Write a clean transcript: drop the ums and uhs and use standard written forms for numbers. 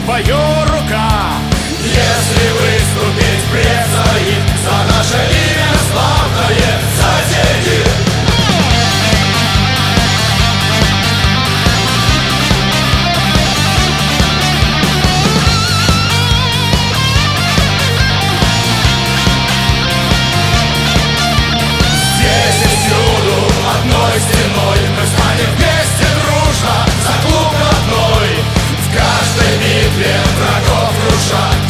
твоя рука. Если выступить пред своим, за наше имя славное соседи. Здесь и всюду одной стеной мы станем вместе дружно за клуб родной. В каждой битве врагов круша.